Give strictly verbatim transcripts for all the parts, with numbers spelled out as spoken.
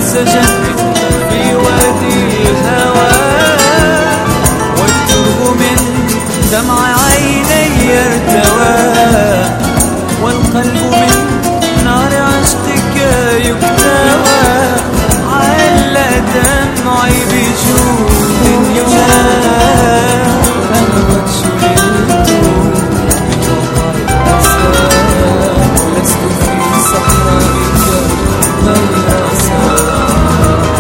سجنت في وادي الهوى، والترب من دمع عيني ارتوى، والقلب من نار عشقك يكتوى، على دمعي بجود يجاه، أنا قد شللت من وقع الأسى، لست في صحرائك غير أسى.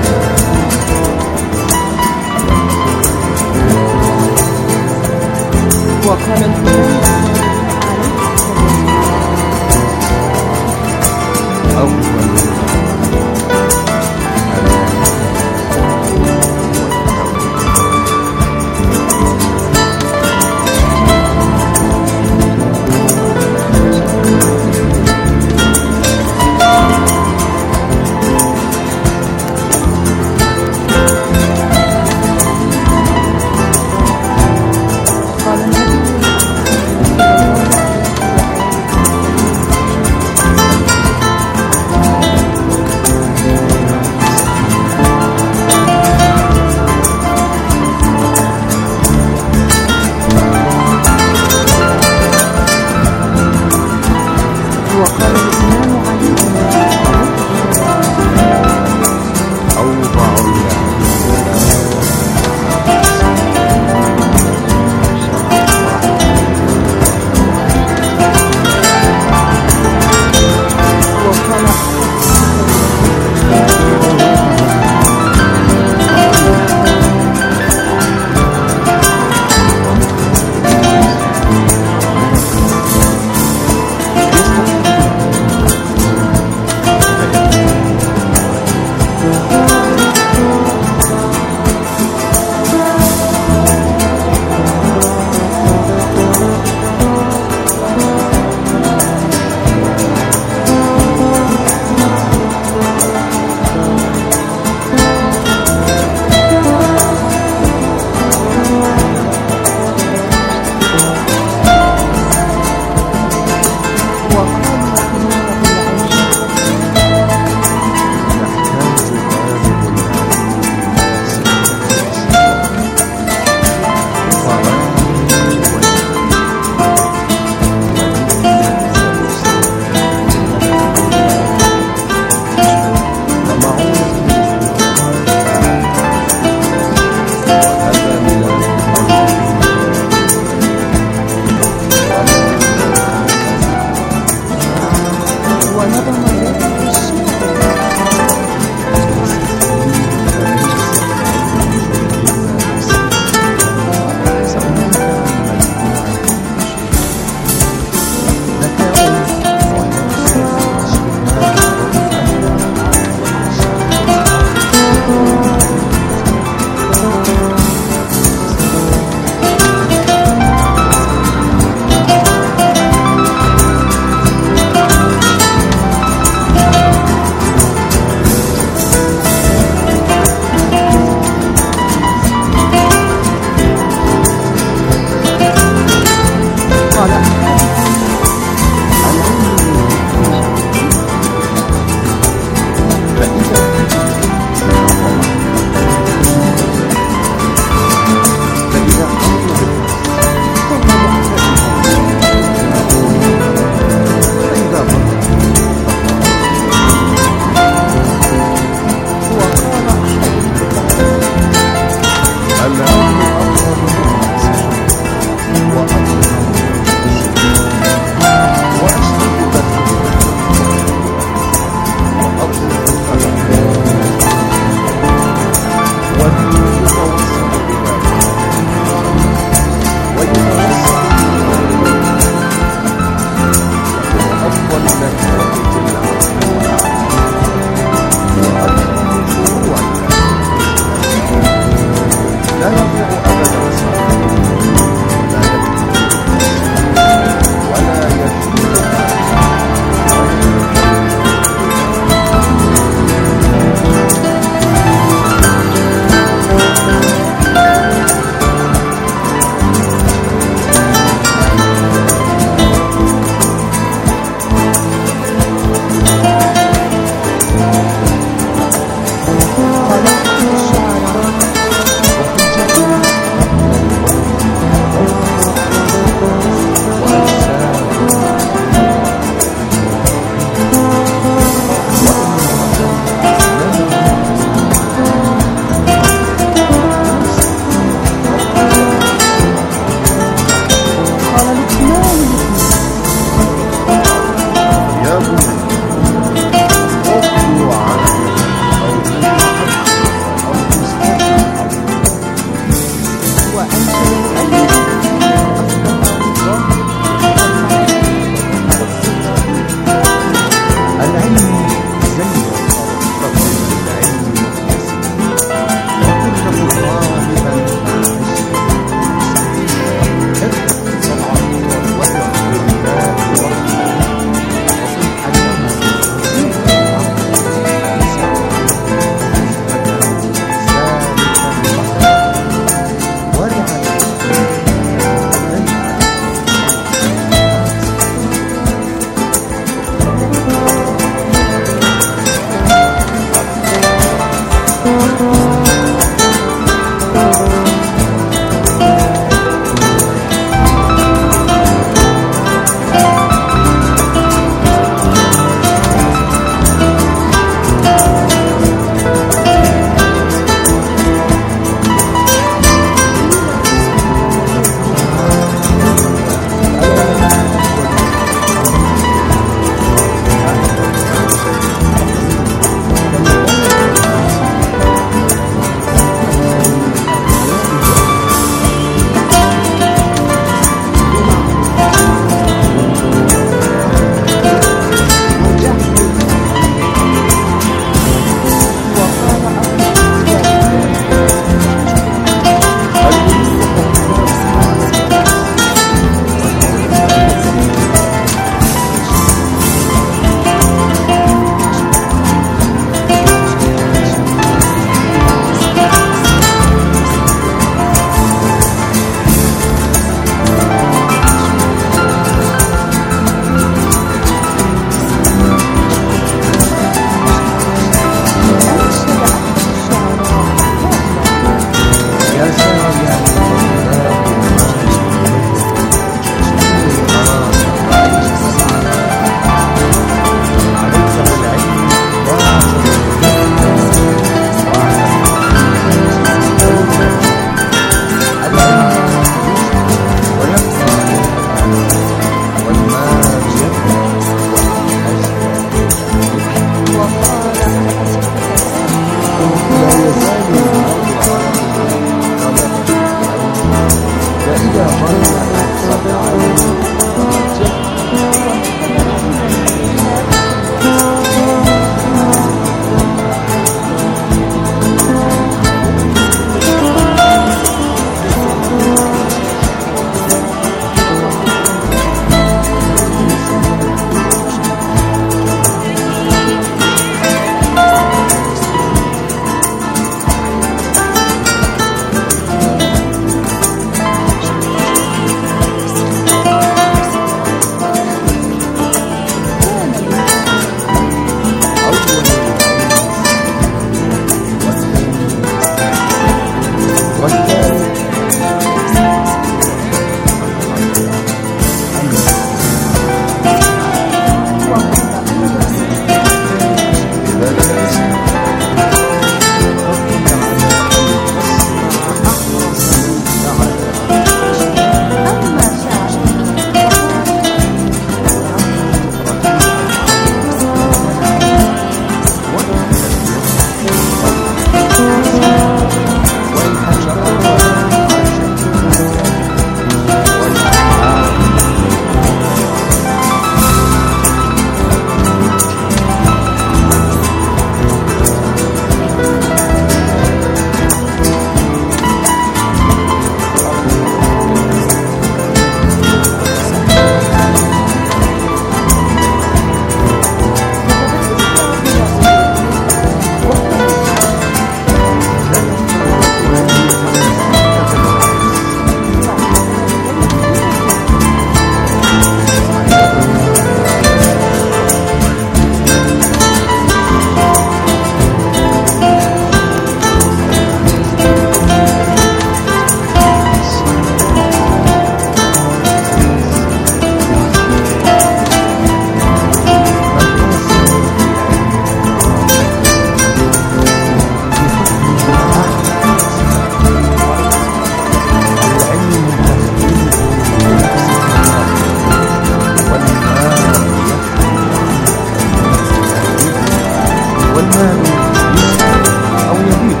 والمال يشفي أو يبيد.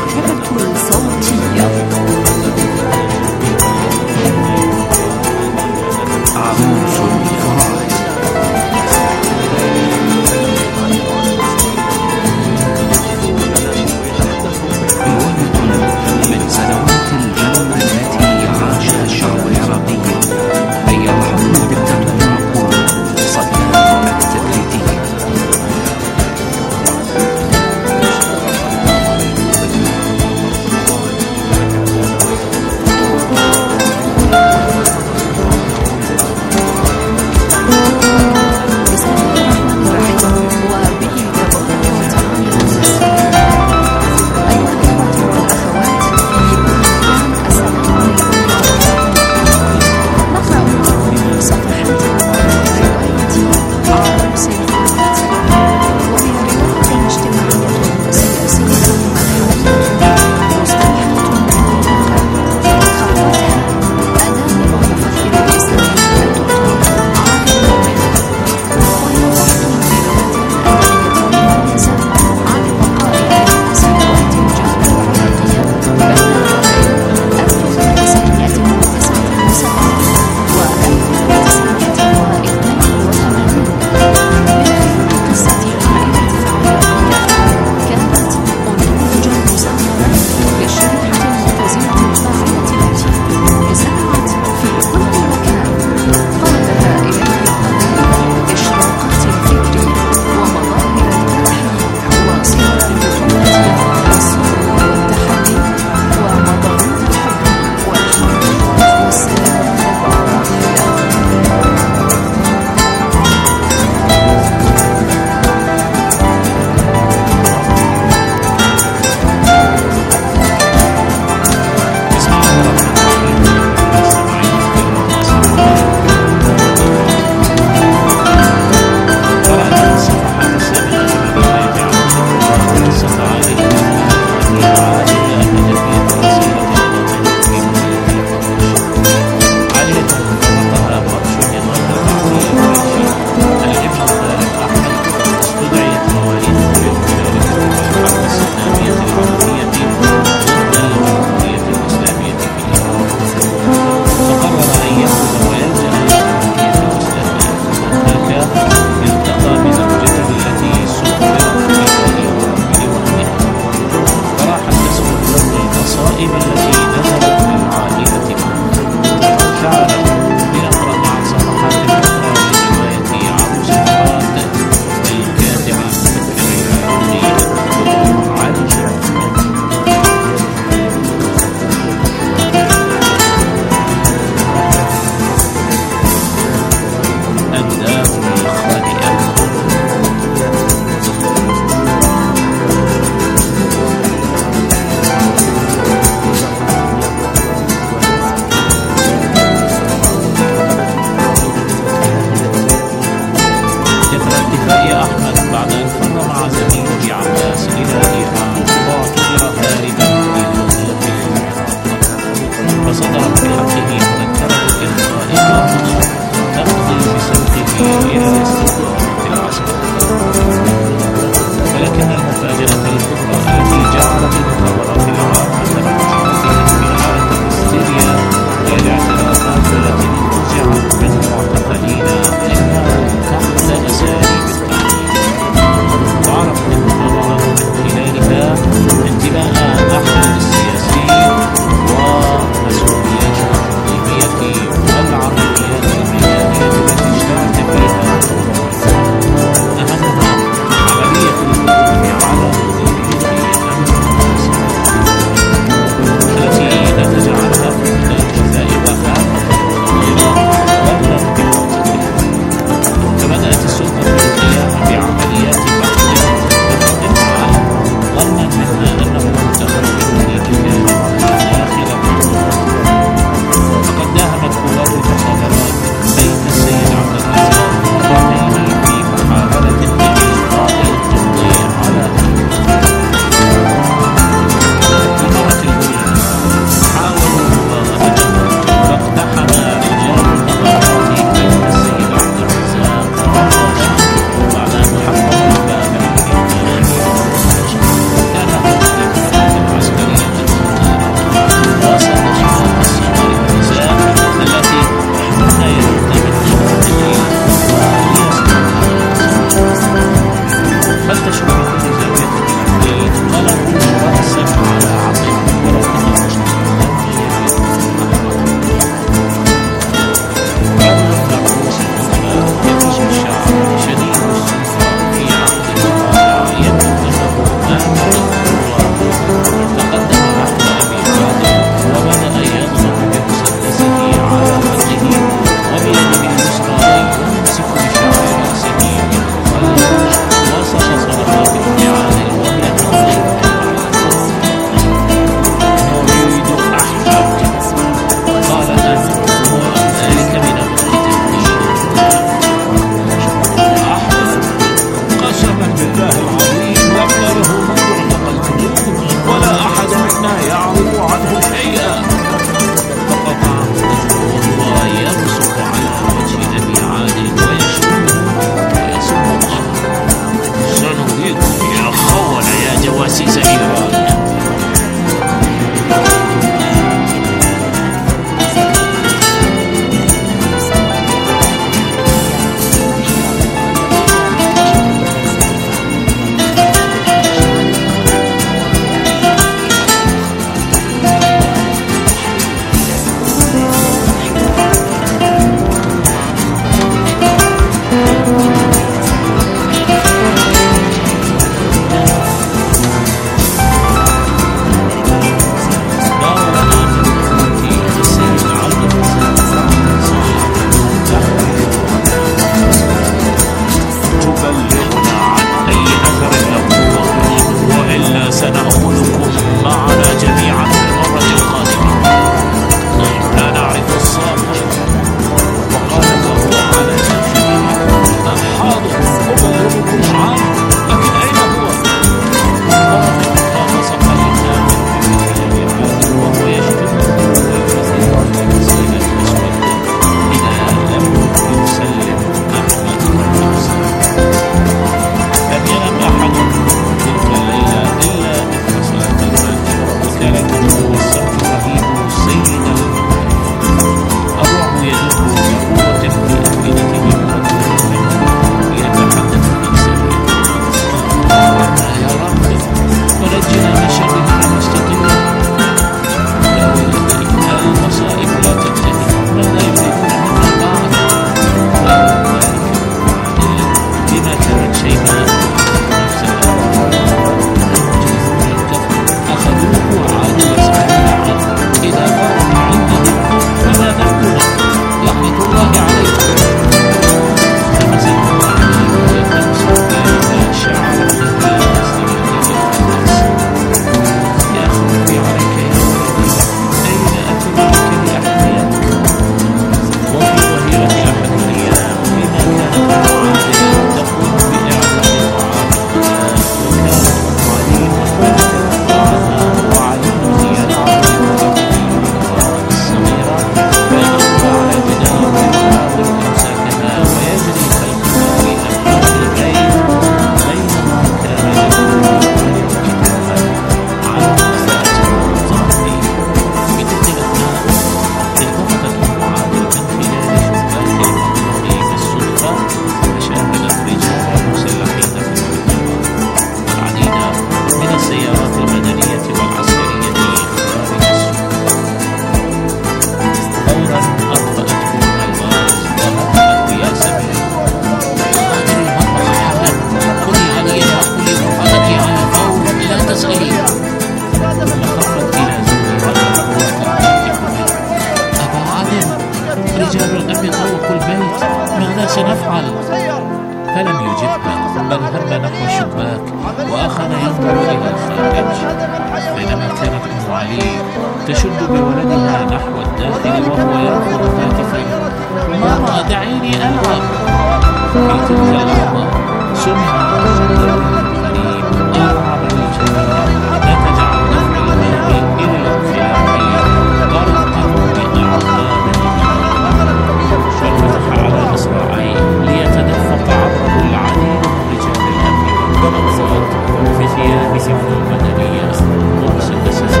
رجال الأمن طوقوا البيت، ماذا سنفعل؟ فلم يجبها، بل هب نحو الشباك وأخذ ينظر إلى الخارج. بينما كانت أم علي تشد بولدها نحو الداخل وهو يرفض هاتفا: ماما دعيني ألعب. في تلك اللحظة سمع غريب أرعب الجميع نتج عن دفع الماء إلى الخلاف غرقه بأعقاب الجمال، فانفتح على مصراعيه ليتدفق عبره العديد من رجال الأمن والضباط في ثياب سفن مدنية ومسدسات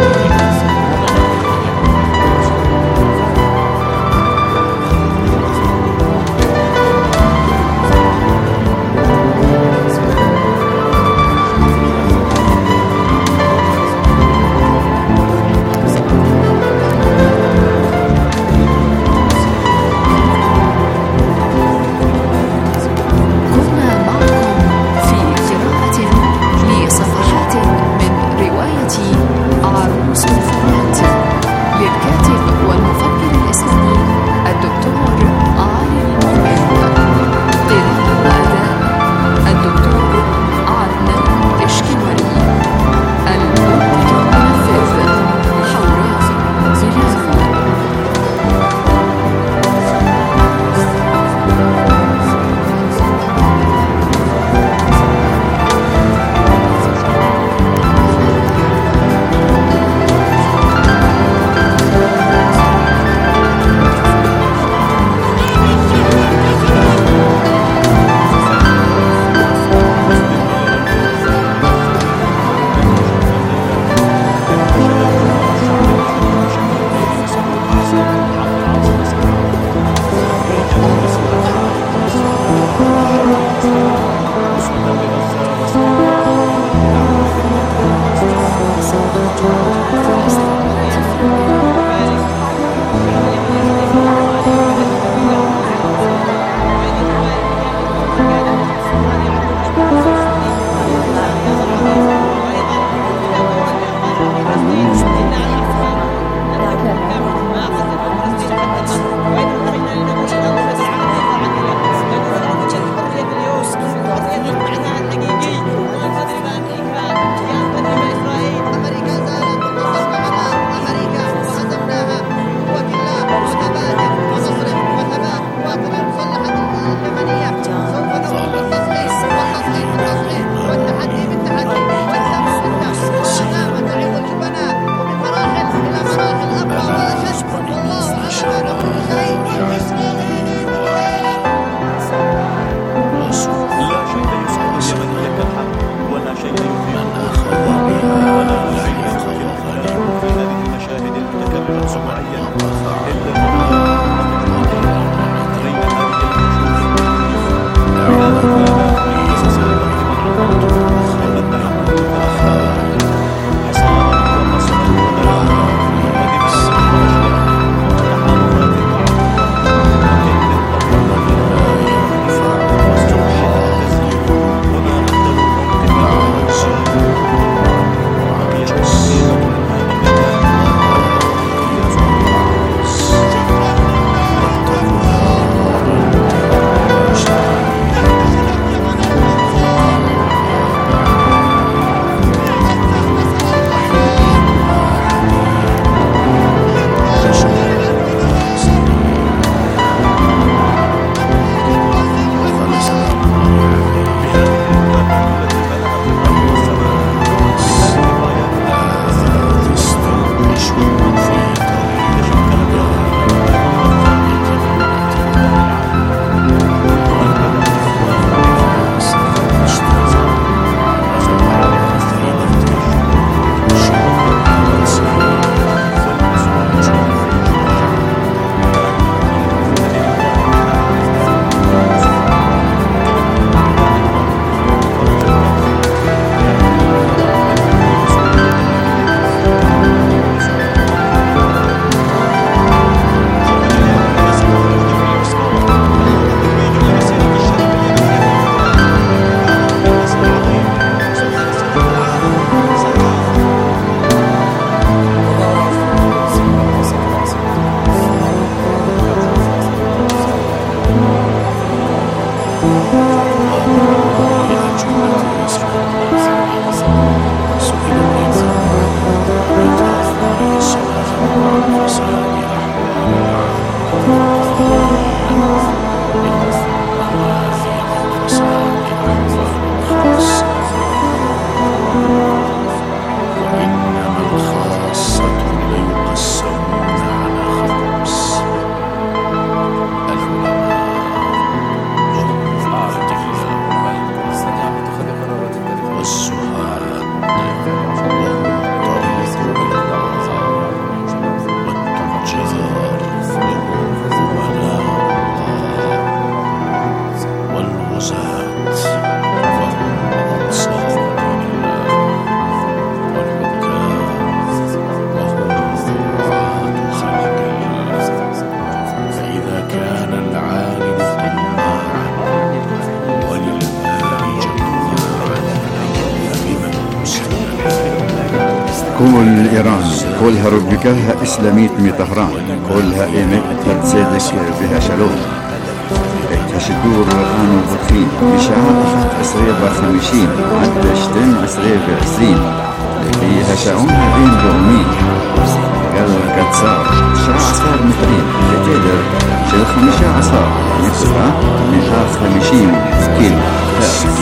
كل إيران كلها ربكها إسلاميت من طهران كلها إيمت تصدق بها شلوم الشدور آنو بخين بشعار أخت عسرية بخمشين عد شتم عسرية بعسرين فيها شعونها بين دومين قال كتسار شع عصار مترين لتقدر شل خمشة عصار نفسها من خمشين كيلو هرتز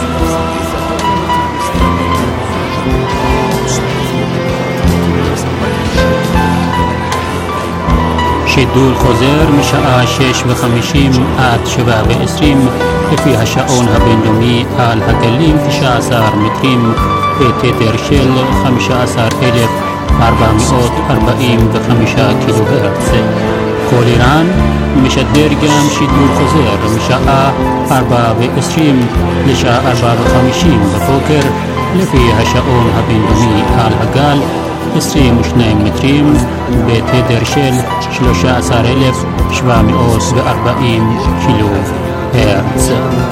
שידור חוזר משעה שש וחמישים עד שבע ועשרים לפי השעון הבינלאומי על הגלים תשע עשרה מטרים בתדר של חמישה עשר אלף ארבע מאות ארבעים וחמישה קילו הרץ. כל איראן משדר גם שידור חוזר משעה ארבע ועשרים לשעה ארבע וחמישים בבוקר לפי השעון הבינלאומי על הגל עשרים ושניים מטרים בתדר של שלושה עשר אלף שבע מאות וארבעים קילו הרץ.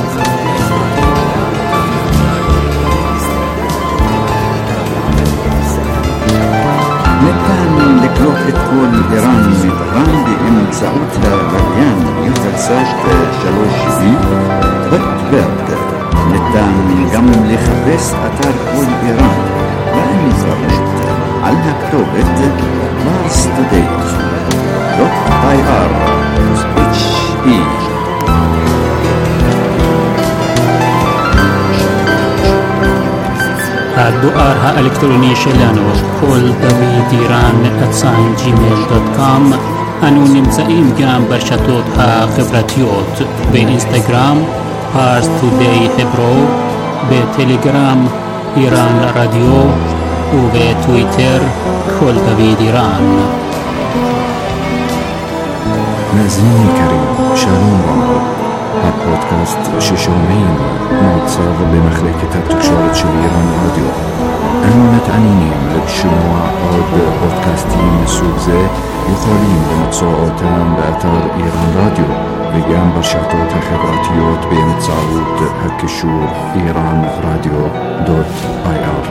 ניתן לקלוט את כל איראן מטהרן באמצעות הלוויין יוטלסאט שלוש שבעים בטברט. ניתן גם לחפש אתר כל איראן באינטרנט על הכתובת פארס טודיי דוט איי אר אייץ' אי. הדואר האלקטרוני שלנו כל דוד איראן at gmail dot com. אנו נמצאים גם ברשתות החברתיות באינסטגרם פארס טודיי חברו, בטלגרם איראן רדיו ובטוויטר כל דוד איראן. מאזינים יקרים, שלום רב. הפודקאסט ששומעים נוצר במחלקת התקשורת של איראן רדיו. אנו מתעניינים לשמוע עוד פודקאסטים מסוג זה, יכולים למצוא אותם באתר איראן רדיו וגם ברשתות החברתיות באמצעות הקישור איראן רדיו דוט איי אר.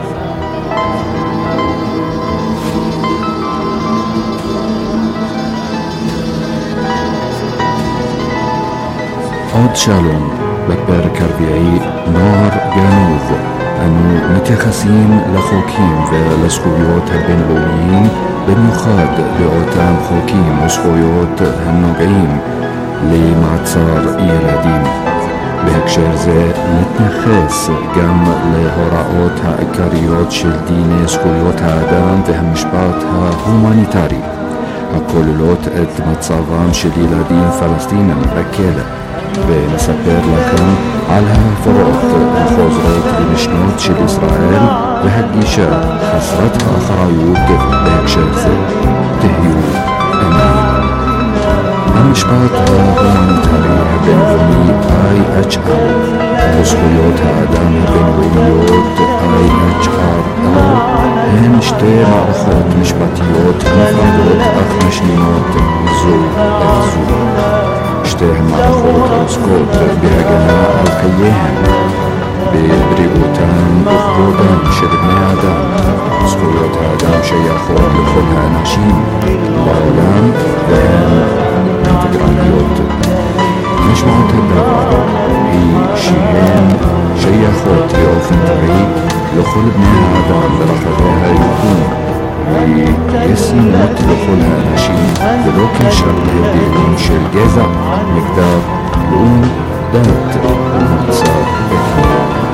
עוד שלום, בפרק הרביעי נוער גנוב. אנו מתייחסים לחוקים ולזכויות הבינלאומיים, במיוחד לאותם חוקים וזכויות הנוגעים למעצר ילדים. בהקשר זה נתייחס גם להוראות העיקריות של דיני זכויות האדם והמשפט ההומניטרי, הכוללות את מצבם של ילדים פלסטינים בכלא, ונספר לכם על ההפרות החוזרות ונשנות של ישראל והגישה חסרת האחריות בהקשר זה. תהיו עימנו. המשפט ההומניטרי הבינלאומי איי אייץ' אר וזכויות האדם הבינלאומיות איי אייץ' אר הן שתי מערכות משפטיות נפרדות אך משלימות זו את זו. שתי המערכות עוסקות בהגנה על חייהם, בבריאותם ובכבודם של בני אדם. זכויות האדם שייכות לכל האנשים בעולם והן אינטגרליות. משמעות הדבר היא שהן שייכות באופן באופן טבעי לכל בני האדם ברחבי היקום, וישימות לכל האנשים ולא קשר להבדלים של גזע, מגדר, לאום, דת ומוצא אתני.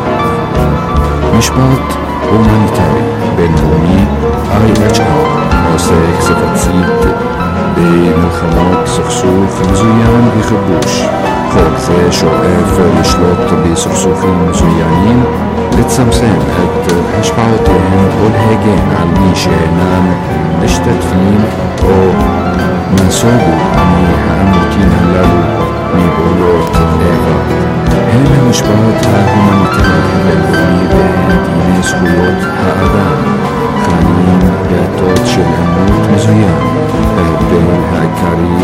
משפט הומניטרי בינלאומי איי אייץ' אר עוסק ספציפית במלחמות, סכסוך מזוין וכיבוש. חוק זה שואף לשלוט בסכסוכים מזוינים, לצמצם את השפעותיהם ולהגן על מי שאינם משתתפים או נסוגו מהעימותים הללו מפעולות איבה. הן המשפט ההומניטרי הבינלאומי והן דיני זכויות האדם חלים בעתות של עימות מזוין. ההבדל העיקרי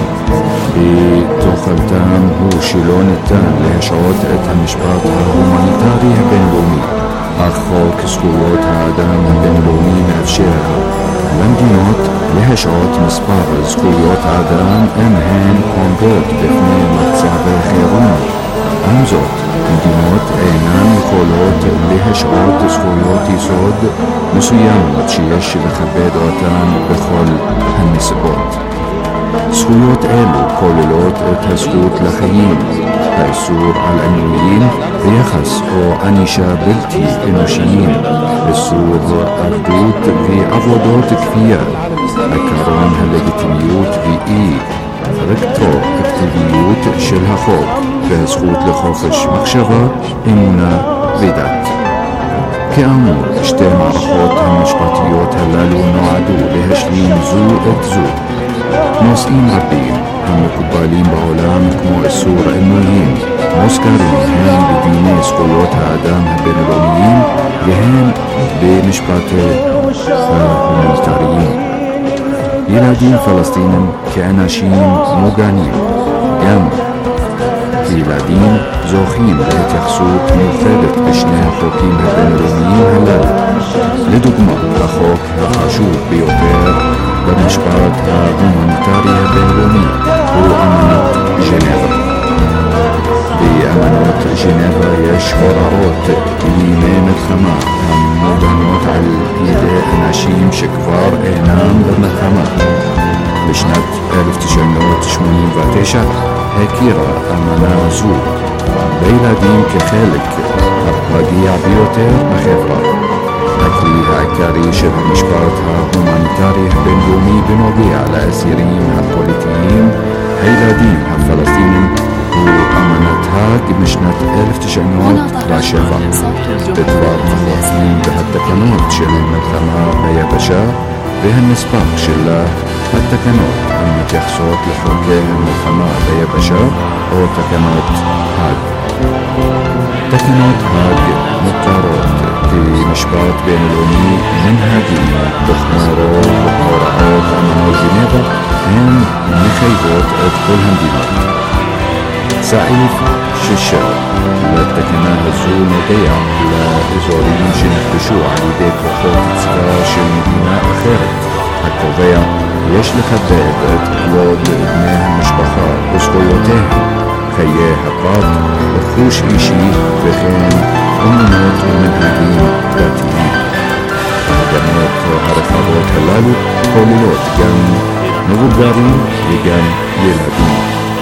בתוכלתם הוא שלא ניתן להשעות את המשפט ההומניטרי הבינלאומי, אך חוק זכויות האדם הבינלאומי מאפשר למדינות להשעות מספר זכויות האדם אם הן עומדות בפני מצב חירום. עם זאת, מדינות אינן יכולות להשעות זכויות יסוד מסוימות שיש לכבד אותן בכל הנסיבות. זכויות אלו כוללות את הזכות לחיים, האיסור על עינויים ויחס או ענישה בלתי אנושיים, איסור עבדות ועבודות כפייה, עקרון הלגיטימיות ואי רטרואקטיביות של החוק, והזכות לחופש מחשבה, אמונה ודת. כאמור, שתי מערכות המשפטיות הללו נועדו להשלים זו את זו. נושאים רבים המקובלים בעולם כמו איסור עינויים מוזכרים הן בדיני זכויות האדם הבינלאומיים והן במשפטי ההומניטריים. ילדים פלסטינים כאנשים מוגנים, גם ילדים זוכים להתייחסות מיוחדת בשני החוקים הבינלאומיים הללו. לדוגמה, החוק החשוב ביותר במשפט ההומניטרי הבינלאומי הוא אמנת ז'נבה. באמנות ז'נבה יש הוראות בימי מלחמה המוגנות על ידי אנשים שכבר אינם במלחמה. בשנת אלף תשע מאות שמונים ותשע הכירה אמנה זו בילדים כחלק הפגיע ביותר בחברה. הכלי העיקרי של המשפט ההומניטרי הבינלאומי בנוגע לאסירים הפוליטיים הילדים הפלסטינים הוא אמנת האג משנת אלף תשע מאות ושבע בדבר החוקים והתקנות של המלחמה ביבשה והנספח שלה, התקנות המתייחסות לחוקי המלחמה ביבשה או תקנות האג. תקנות האג מוכרות כמשפט בינלאומי מנהגי, וכמו רוב הוראות אמנות ז'נבה הן מחייבות את כל המדינות. סעיף שישה לתקנה הזו נוגע לאזורים שנכבשו על ידי כוחות צבא של מדינה אחרת, הקובע יש לכבד את כבוד בני המשפחה וזכויותיהם, חיי הפרט, רכוש אישי וכן אמונות ומנהגים דתיים. ההגנות הרחבות הללו כוללות גם מבוגרים וגם ילדים.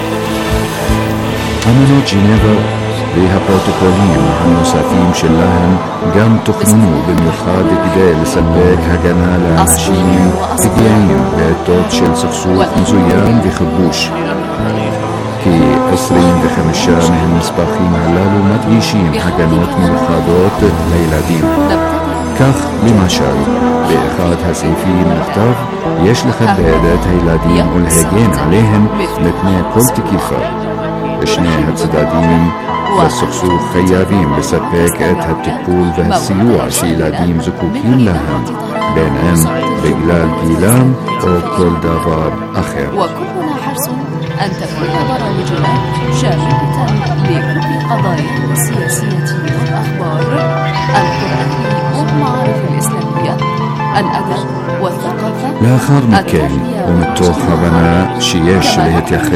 אמנות ז'נבה והפרוטוקולים הנוספים שלהם גם תוכננו במיוחד כדי לספק הגנה לאנשים פגיעים בעתות של סכסוך מזוין וכיבוש. כ-עשרים וחמישה מהנספחים הללו מדגישים הגנות מיוחדות לילדים. כך למשל, באחד הסעיפים נכתב יש לכבד את הילדים ולהגן עליהם מפני כל תקיפה. שני הצדדים בסכסוך חייבים לספק את הטיפול והסיוע שילדים זקוקים להם, בין הם בגלל גילם או כל דבר אחר. وكلنا حرص أن تكون برامجنا شاملة لكل قضايا السياسية والأخبار، القرآن والمعارف الإسلامية، الأدب والثقافة. לאחר מכן, ומתוך הבנה שיש להתייחס